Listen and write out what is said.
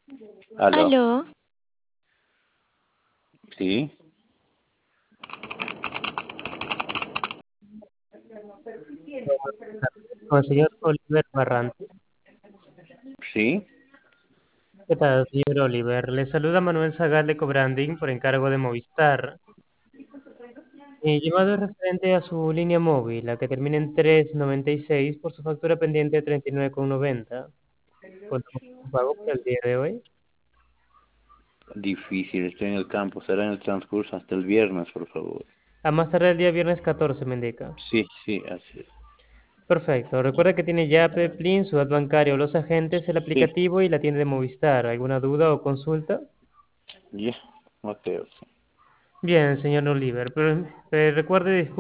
Aló, Aló, sí, Con el señor Oliver Barrantes. sí, ¿Qué tal, señor Oliver? Le saluda Manuel Zagal de Cobranding por encargo de Movistar. Mi llamado es referente a su línea móvil, la que termina en 396 por su factura pendiente de 39,90. ¿Podemos hacer un pago por el día de hoy? difícil, estoy en el campo, será en el transcurso hasta el viernes, por favor. A más tarde el día viernes 14, me indica. Sí, sí, así es. Perfecto. Recuerda que tiene Yape, Plin, su bancario, los agentes, el Sí, aplicativo y la tienda de Movistar. ¿Alguna duda o consulta? ya, ok, ok. Bien, señor Oliver, pero recuerde